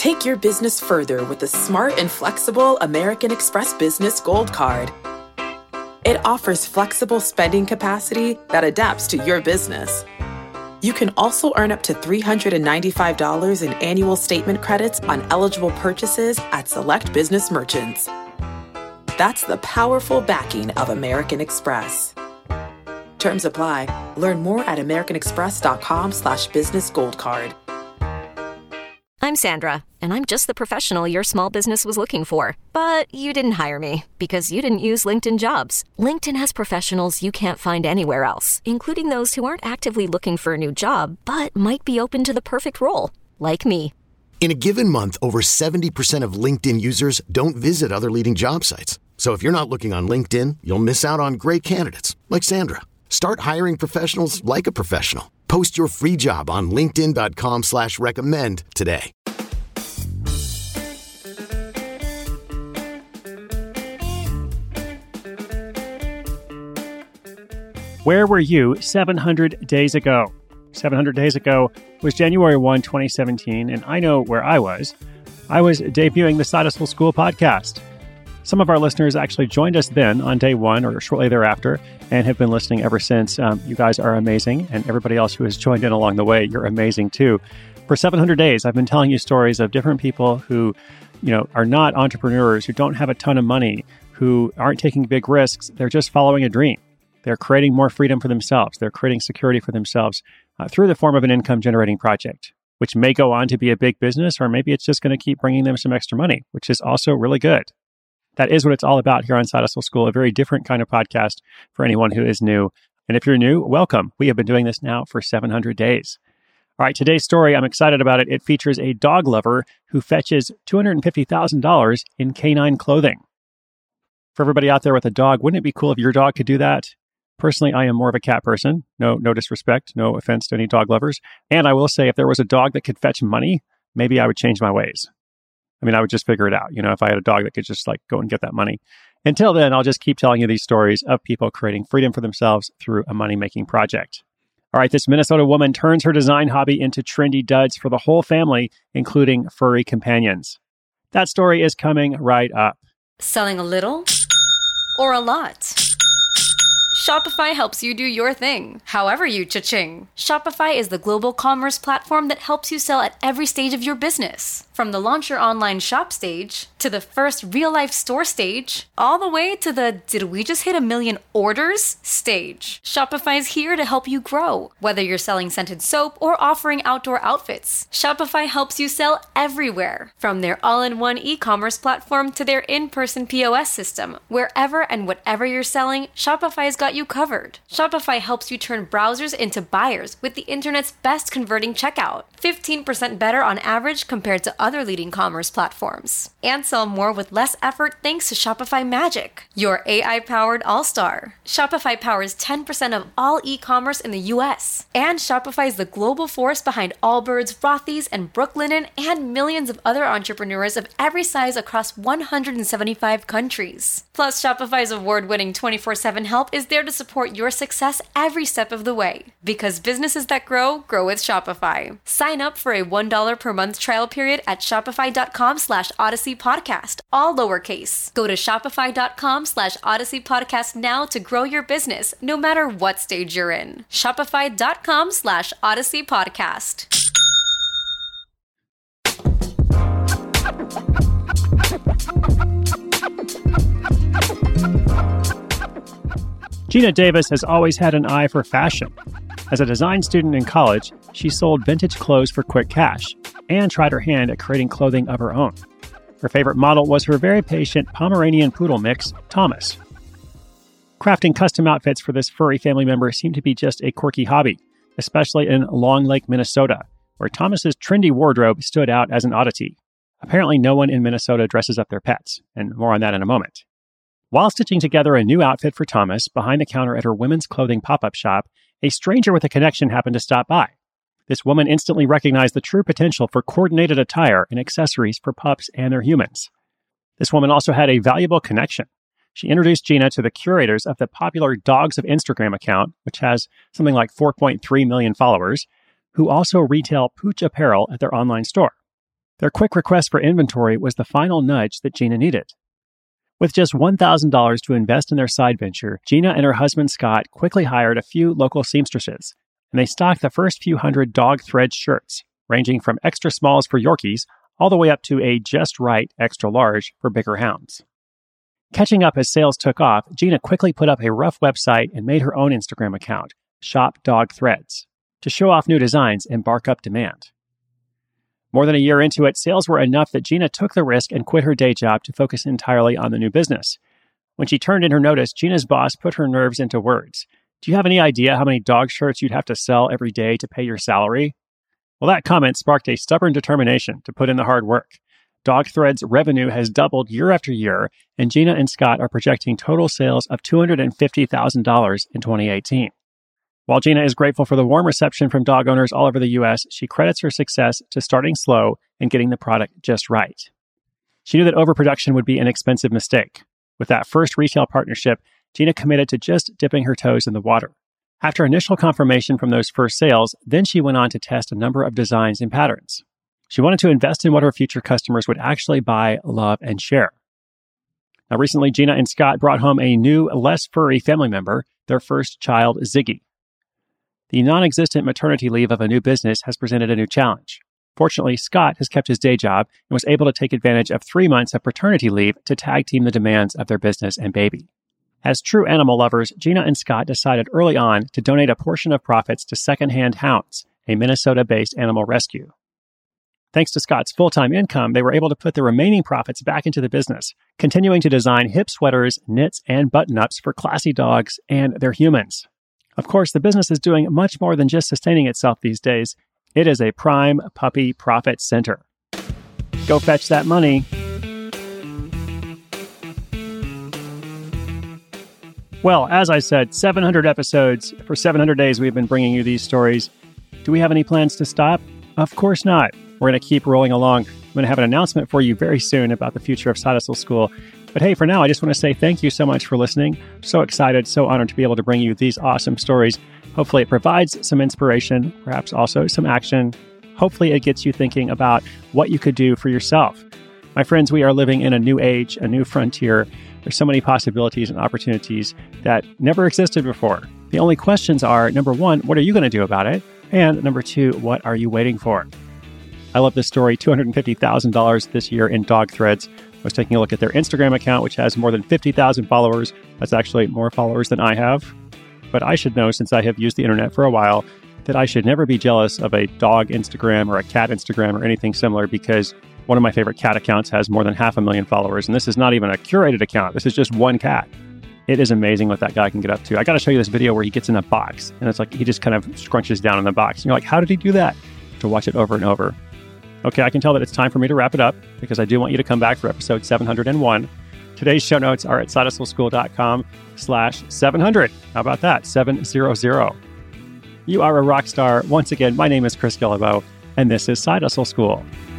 Take your business further with the smart and flexible American Express Business Gold Card. It offers flexible spending capacity that adapts to your business. You can also earn up to $395 in annual statement credits on eligible purchases at select business merchants. That's the powerful backing of American Express. Terms apply. Learn more at americanexpress.com/businessgoldcard. I'm Sandra, and I'm just the professional your small business was looking for. But you didn't hire me because you didn't use LinkedIn Jobs. LinkedIn has professionals you can't find anywhere else, including those who aren't actively looking for a new job, but might be open to the perfect role, like me. In a given month, over 70% of LinkedIn users don't visit other leading job sites. So if you're not looking on LinkedIn, you'll miss out on great candidates like Sandra. Start hiring professionals like a professional. Post your free job on linkedin.com/recommend today. Where were you 700 days ago? 700 days ago was January 1, 2017, and I know where I was. I was debuting the Side Hustle School podcast. Some of our listeners actually joined us then on day one or shortly thereafter and have been listening ever since. You guys are amazing, and everybody else who has joined in along the way, you're amazing too. For 700 days, I've been telling you stories of different people who, are not entrepreneurs, who don't have a ton of money, who aren't taking big risks. They're just following a dream. They're creating more freedom for themselves. They're creating security for themselves through the form of an income-generating project, which may go on to be a big business, or maybe it's just going to keep bringing them some extra money, which is also really good. That is what it's all about here on Side Hustle School, a very different kind of podcast for anyone who is new. And if you're new, welcome. We have been doing this now for 700 days. All right, today's story, I'm excited about it. It features a dog lover who fetches $250,000 in canine clothing. For everybody out there with a dog, wouldn't it be cool if your dog could do that? Personally, I am more of a cat person. No disrespect, no offense to any dog lovers. And I will say, if there was a dog that could fetch money, maybe I would change my ways. I would just figure it out. If I had a dog that could just go and get that money. Until then, I'll just keep telling you these stories of people creating freedom for themselves through a money-making project. All right, this Minnesota woman turns her design hobby into trendy duds for the whole family, including furry companions. That story is coming right up. Selling a little or a lot? Shopify helps you do your thing, however you cha-ching. Shopify is the global commerce platform that helps you sell at every stage of your business. From the launch your online shop stage, to the first real-life store stage, all the way to the did we just hit 1 million orders stage. Shopify's here to help you grow. Whether you're selling scented soap or offering outdoor outfits, Shopify helps you sell everywhere. From their all-in-one e-commerce platform to their in-person POS system, wherever and whatever you're selling, Shopify's got you covered. Shopify helps you turn browsers into buyers with the internet's best converting checkout. 15% better on average compared to other leading commerce platforms. And sell more with less effort thanks to Shopify Magic, your AI-powered all-star. Shopify powers 10% of all e-commerce in the US. And Shopify is the global force behind Allbirds, Rothy's, and Brooklinen, and millions of other entrepreneurs of every size across 175 countries. Plus, Shopify's award-winning 24/7 help is there to support your success every step of the way. Because businesses that grow with Shopify. Sign up for a $1 per month trial period at shopify.com/Odyssey Podcast, all lowercase. Go to shopify.com/Odyssey Podcast now to grow your business, no matter what stage you're in. Shopify.com/Odyssey Podcast. Gina Davis has always had an eye for fashion. As a design student in college, she sold vintage clothes for quick cash and tried her hand at creating clothing of her own. Her favorite model was her very patient Pomeranian poodle mix, Thomas. Crafting custom outfits for this furry family member seemed to be just a quirky hobby, especially in Long Lake, Minnesota, where Thomas's trendy wardrobe stood out as an oddity. Apparently, no one in Minnesota dresses up their pets, and more on that in a moment. While stitching together a new outfit for Thomas behind the counter at her women's clothing pop-up shop, a stranger with a connection happened to stop by. This woman instantly recognized the true potential for coordinated attire and accessories for pups and their humans. This woman also had a valuable connection. She introduced Gina to the curators of the popular Dogs of Instagram account, which has something like 4.3 million followers, who also retail Pooch apparel at their online store. Their quick request for inventory was the final nudge that Gina needed. With just $1,000 to invest in their side venture, Gina and her husband Scott quickly hired a few local seamstresses, and they stocked the first few hundred dog thread shirts, ranging from extra smalls for Yorkies all the way up to a just right extra large for bigger hounds. Catching up as sales took off, Gina quickly put up a rough website and made her own Instagram account, Shop Dog Threads, to show off new designs and bark up demand. More than a year into it, sales were enough that Gina took the risk and quit her day job to focus entirely on the new business. When she turned in her notice, Gina's boss put her nerves into words. Do you have any idea how many dog shirts you'd have to sell every day to pay your salary? Well, that comment sparked a stubborn determination to put in the hard work. Dog Thread's revenue has doubled year after year, and Gina and Scott are projecting total sales of $250,000 in 2018. While Gina is grateful for the warm reception from dog owners all over the U.S., she credits her success to starting slow and getting the product just right. She knew that overproduction would be an expensive mistake. With that first retail partnership, Gina committed to just dipping her toes in the water. After initial confirmation from those first sales, then she went on to test a number of designs and patterns. She wanted to invest in what her future customers would actually buy, love, and share. Now, recently, Gina and Scott brought home a new, less furry family member, their first child, Ziggy. The non-existent maternity leave of a new business has presented a new challenge. Fortunately, Scott has kept his day job and was able to take advantage of 3 months of paternity leave to tag team the demands of their business and baby. As true animal lovers, Gina and Scott decided early on to donate a portion of profits to Secondhand Hounds, a Minnesota-based animal rescue. Thanks to Scott's full-time income, they were able to put the remaining profits back into the business, continuing to design hip sweaters, knits, and button-ups for classy dogs and their humans. Of course, the business is doing much more than just sustaining itself these days. It is a prime puppy profit center. Go fetch that money. Well, as I said, 700 episodes. For 700 days, we've been bringing you these stories. Do we have any plans to stop? Of course not. We're going to keep rolling along. I'm going to have an announcement for you very soon about the future of Side Hustle School. But hey, for now, I just want to say thank you so much for listening. So excited, so honored to be able to bring you these awesome stories. Hopefully it provides some inspiration, perhaps also some action. Hopefully it gets you thinking about what you could do for yourself. My friends, we are living in a new age, a new frontier. There's so many possibilities and opportunities that never existed before. The only questions are, number one, what are you going to do about it? And number two, what are you waiting for? I love this story, $250,000 this year in dog threads. I was taking a look at their Instagram account, which has more than 50,000 followers. That's actually more followers than I have. But I should know, since I have used the internet for a while, that I should never be jealous of a dog Instagram or a cat Instagram or anything similar, because one of my favorite cat accounts has more than 500,000 followers. And this is not even a curated account. This is just one cat. It is amazing what that guy can get up to. I got to show you this video where he gets in a box, and it's like he just kind of scrunches down in the box. And you're like, how did he do that? To watch it over and over. Okay, I can tell that it's time for me to wrap it up, because I do want you to come back for episode 701. Today's show notes are at sidehustleschool.com/700. How about that? 700. You are a rock star. Once again, my name is Chris Guillebeau, and this is Side Hustle School.